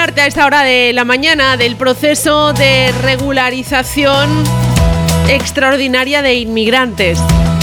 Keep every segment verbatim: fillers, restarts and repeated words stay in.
hablarte a esta hora de la mañana del proceso de regularización extraordinaria de inmigrantes.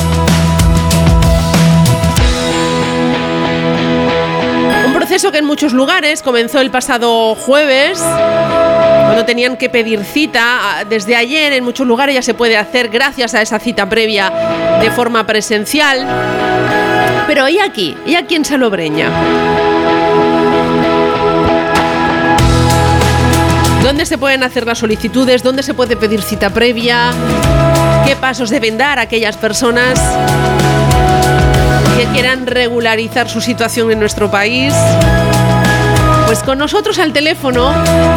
Un proceso que en muchos lugares comenzó el pasado jueves, cuando tenían que pedir cita. Desde ayer en muchos lugares ya se puede hacer gracias a esa cita previa de forma presencial. Pero ¿y aquí? ¿Y aquí en Salobreña? ¿Dónde se pueden hacer las solicitudes? ¿Dónde se puede pedir cita previa? ¿Qué pasos deben dar aquellas personas que quieran regularizar su situación en nuestro país? Pues con nosotros al teléfono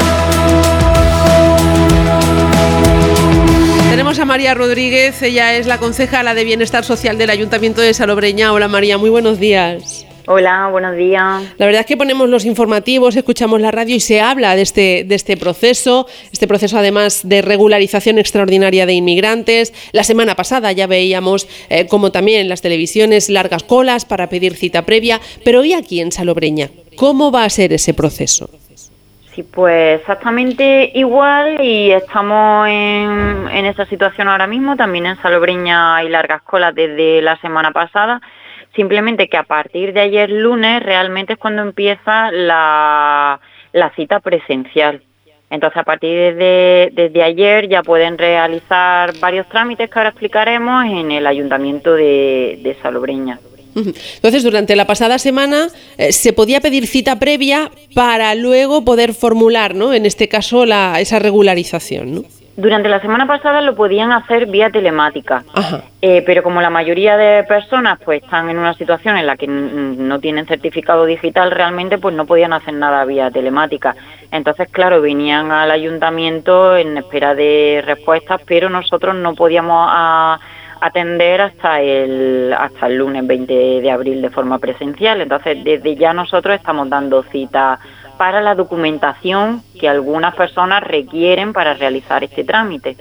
tenemos a María Rodríguez. Ella es la concejala de Bienestar Social del Ayuntamiento de Salobreña. Hola María, muy buenos días. Hola, buenos días. La verdad es que ponemos los informativos, escuchamos la radio y se habla de este, de este proceso, este proceso además de regularización extraordinaria de inmigrantes. La semana pasada ya veíamos eh, como también en las televisiones largas colas para pedir cita previa, pero hoy aquí en Salobreña, ¿cómo va a ser ese proceso? Sí, pues exactamente igual y estamos en, en esa situación ahora mismo. También en Salobreña hay largas colas desde la semana pasada. Simplemente que a partir de ayer lunes realmente es cuando empieza la, la cita presencial. Entonces a partir de desde ayer ya pueden realizar varios trámites que ahora explicaremos en el Ayuntamiento de, de Salobreña. Entonces, durante la pasada semana eh, se podía pedir cita previa para luego poder formular, ¿no?, en este caso, la, esa regularización, ¿no? Durante la semana pasada lo podían hacer vía telemática, eh, pero como la mayoría de personas pues están en una situación en la que n- no tienen certificado digital realmente, pues no podían hacer nada vía telemática. Entonces, claro, venían al ayuntamiento en espera de respuestas, pero nosotros no podíamos a, atender hasta el hasta el lunes veinte de abril de forma presencial. Entonces, desde ya nosotros estamos dando cita para la documentación que algunas personas requieren para realizar este trámite.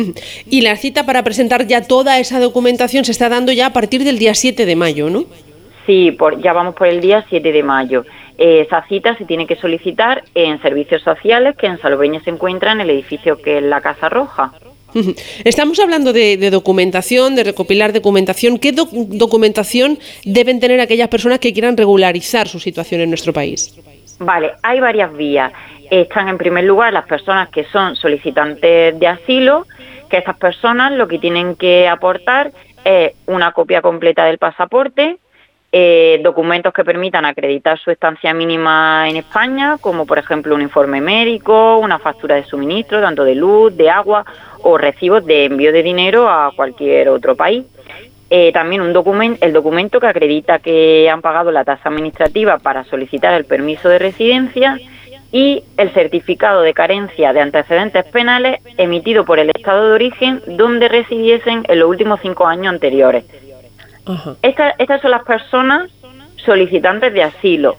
Y la cita para presentar ya toda esa documentación se está dando ya a partir del día siete de mayo, ¿no? Sí, por, ya vamos por el día siete de mayo. Eh, esa cita se tiene que solicitar en Servicios Sociales, que en Salobreña se encuentra en el edificio que es la Casa Roja. Estamos hablando de, de documentación, de recopilar documentación. ¿Qué doc- documentación deben tener aquellas personas que quieran regularizar su situación en nuestro país? Vale, hay varias vías. Están en primer lugar las personas que son solicitantes de asilo, que estas personas lo que tienen que aportar es una copia completa del pasaporte, eh, documentos que permitan acreditar su estancia mínima en España, como por ejemplo un informe médico, una factura de suministro, tanto de luz, de agua o recibos de envío de dinero a cualquier otro país. Eh, también un documento, el documento que acredita que han pagado la tasa administrativa para solicitar el permiso de residencia y el certificado de carencia de antecedentes penales emitido por el Estado de origen donde residiesen en los últimos cinco años anteriores. Ajá. Estas, estas son las personas solicitantes de asilo.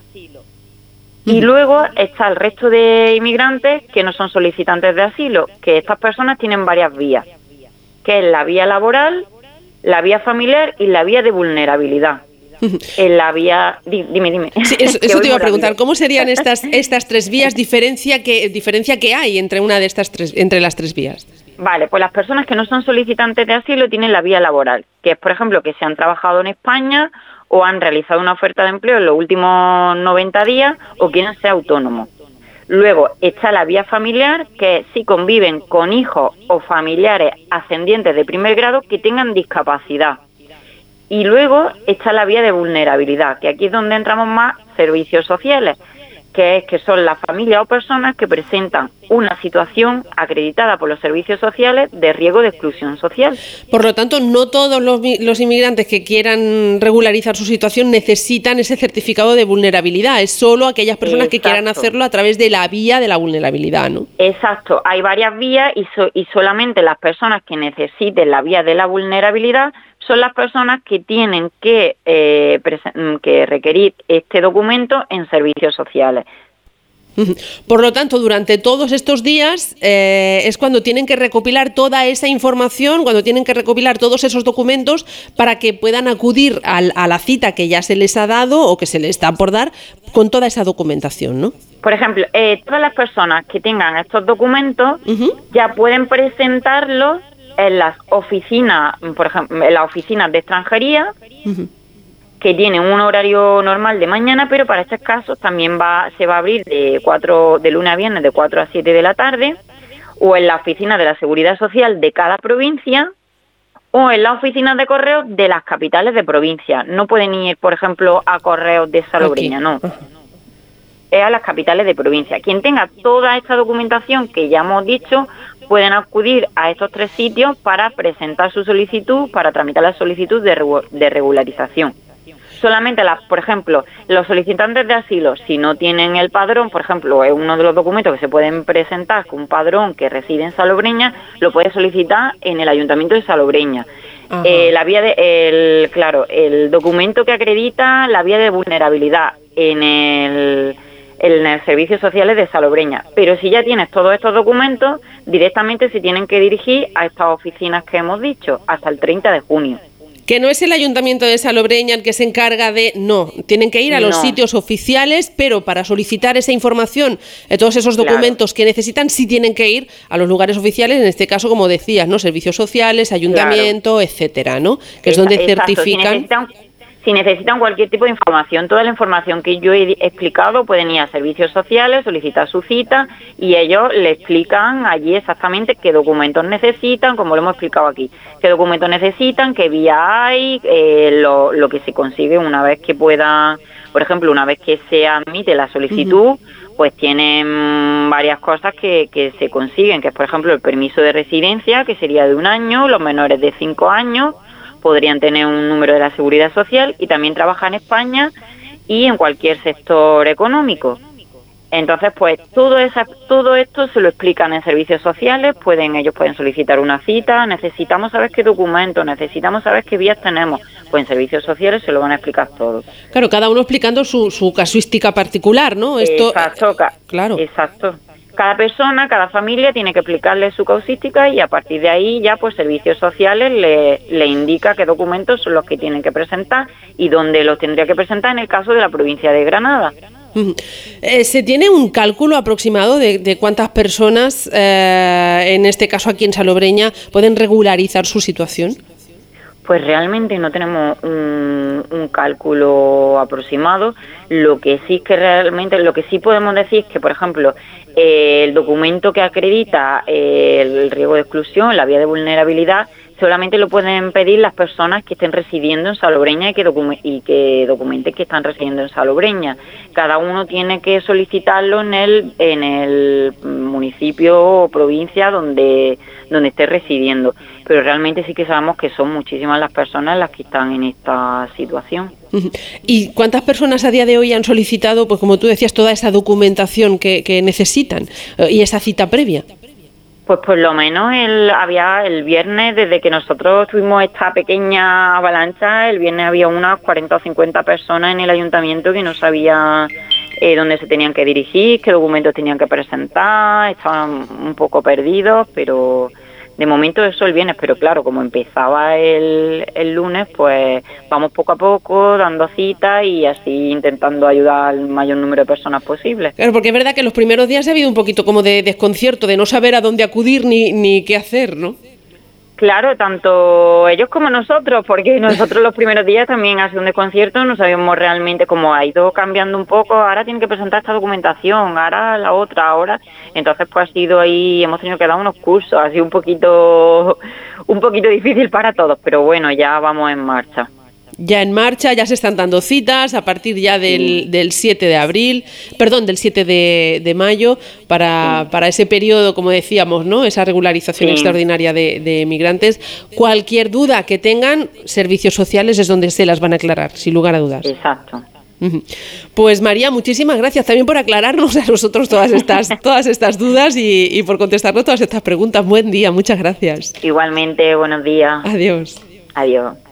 Y luego está el resto de inmigrantes que no son solicitantes de asilo, que estas personas tienen varias vías, que es la vía laboral, la vía familiar y la vía de vulnerabilidad. En la vía... Dime, dime. Sí, eso, eso te iba a preguntar. ¿Cómo serían estas estas tres vías? ¿Diferencia que diferencia que hay entre una de estas tres, entre las tres vías? Vale, pues las personas que no son solicitantes de asilo tienen la vía laboral, que es, por ejemplo, que se han trabajado en España o han realizado una oferta de empleo en los últimos noventa días o quieren ser autónomos. Luego está la vía familiar, que es si conviven con hijos o familiares ascendientes de primer grado que tengan discapacidad. Y luego está la vía de vulnerabilidad, que aquí es donde entramos más servicios sociales, que es que son las familias o personas que presentan una situación acreditada por los servicios sociales de riesgo de exclusión social. Por lo tanto, no todos los, los inmigrantes que quieran regularizar su situación necesitan ese certificado de vulnerabilidad. Es solo aquellas personas Exacto. que quieran hacerlo a través de la vía de la vulnerabilidad, ¿no? Exacto. Hay varias vías y, so, y solamente las personas que necesiten la vía de la vulnerabilidad son las personas que tienen que, eh, presen- que requerir este documento en servicios sociales. Por lo tanto, durante todos estos días eh, es cuando tienen que recopilar toda esa información, cuando tienen que recopilar todos esos documentos para que puedan acudir al, a la cita que ya se les ha dado o que se les está por dar con toda esa documentación, ¿no? Por ejemplo, eh, todas las personas que tengan estos documentos uh-huh. ya pueden presentarlos en las oficinas, por ejemplo, en las oficinas de extranjería, uh-huh. que tienen un horario normal de mañana, pero para estos casos también va se va a abrir de cuatro de lunes a viernes de cuatro a siete de la tarde, o en la oficina de la Seguridad Social de cada provincia, o en las oficinas de correos de las capitales de provincia. No pueden ir, por ejemplo, a correos de Salobreña, no. Es a las capitales de provincia. Quien tenga toda esta documentación que ya hemos dicho, pueden acudir a estos tres sitios para presentar su solicitud, para tramitar la solicitud de, regu- de regularización. Solamente, las, por ejemplo, los solicitantes de asilo, si no tienen el padrón, por ejemplo, es uno de los documentos que se pueden presentar con un padrón que reside en Salobreña, lo puede solicitar en el Ayuntamiento de Salobreña. Eh, la vía de, el, claro, el documento que acredita la vía de vulnerabilidad en el, en el Servicios Sociales de Salobreña. Pero si ya tienes todos estos documentos, directamente se tienen que dirigir a estas oficinas que hemos dicho hasta el treinta de junio. Que no es el Ayuntamiento de Salobreña el que se encarga de... No, tienen que ir a los no. sitios oficiales, pero para solicitar esa información, eh, todos esos documentos claro. que necesitan, sí tienen que ir a los lugares oficiales, en este caso, como decías, ¿no? Servicios sociales, Ayuntamiento, claro. etcétera, ¿no? Que es donde Exacto. certifican... Si necesitan, si necesitan cualquier tipo de información, toda la información que yo he explicado, pueden ir a servicios sociales, solicitar su cita y ellos le explican allí exactamente qué documentos necesitan, como lo hemos explicado aquí, qué documentos necesitan, qué vía hay, eh, lo, lo que se consigue una vez que puedan, por ejemplo, una vez que se admite la solicitud, uh-huh. pues tienen varias cosas que, que se consiguen, que es, por ejemplo, el permiso de residencia, que sería de un año, los menores de cinco años, podrían tener un número de la Seguridad Social y también trabajar en España y en cualquier sector económico. Entonces, pues todo esa, todo esto se lo explican en servicios sociales, pueden ellos pueden solicitar una cita, necesitamos saber qué documentos, necesitamos saber qué vías tenemos, pues en servicios sociales se lo van a explicar todo. Claro, cada uno explicando su, su casuística particular, ¿no? Esto, exacto, ca- claro. Exacto. Cada persona, cada familia tiene que explicarle su causística y a partir de ahí ya pues servicios sociales le, le indica qué documentos son los que tienen que presentar y dónde los tendría que presentar en el caso de la provincia de Granada. Uh-huh. Eh, ¿Se tiene un cálculo aproximado de, de cuántas personas, eh, en este caso aquí en Salobreña, pueden regularizar su situación? Pues realmente no tenemos un, un cálculo aproximado. Lo que sí es que realmente, lo que sí podemos decir es que, por ejemplo, eh, el documento que acredita eh, el riesgo de exclusión, la vía de vulnerabilidad, solamente lo pueden pedir las personas que estén residiendo en Salobreña y que, docu- y que documenten que están residiendo en Salobreña. Cada uno tiene que solicitarlo en el en el municipio o provincia donde donde esté residiendo. Pero realmente sí que sabemos que son muchísimas las personas las que están en esta situación. ¿Y cuántas personas a día de hoy han solicitado, pues como tú decías, toda esa documentación que, que necesitan y esa cita previa? Pues por lo menos el, había el viernes, desde que nosotros tuvimos esta pequeña avalancha, el viernes había unas cuarenta o cincuenta personas en el ayuntamiento que no sabían eh, dónde se tenían que dirigir, qué documentos tenían que presentar, estaban un poco perdidos, pero de momento eso el viernes, pero claro, como empezaba el, el lunes, pues vamos poco a poco dando citas y así intentando ayudar al mayor número de personas posible. Claro, porque es verdad que los primeros días ha habido un poquito como de desconcierto, de no saber a dónde acudir ni, ni qué hacer, ¿no? Claro, tanto ellos como nosotros, porque nosotros los primeros días también ha sido un desconcierto, no sabíamos realmente cómo ha ido cambiando un poco, ahora tienen que presentar esta documentación, ahora la otra, ahora, entonces pues ha sido ahí, hemos tenido que dar unos cursos, ha sido un poquito, un poquito difícil para todos, pero bueno, ya vamos en marcha. Ya en marcha, ya se están dando citas a partir ya del, sí. del siete de abril, perdón, del siete de, de mayo, para, sí. para ese periodo, como decíamos, ¿no? Esa regularización sí. extraordinaria de, de migrantes. Cualquier duda que tengan, servicios sociales es donde se las van a aclarar, sin lugar a dudas. Exacto. Pues María, muchísimas gracias también por aclararnos a nosotros todas estas, todas estas dudas y, y por contestarnos todas estas preguntas. Buen día, muchas gracias. Igualmente, buenos días. Adiós. Adiós.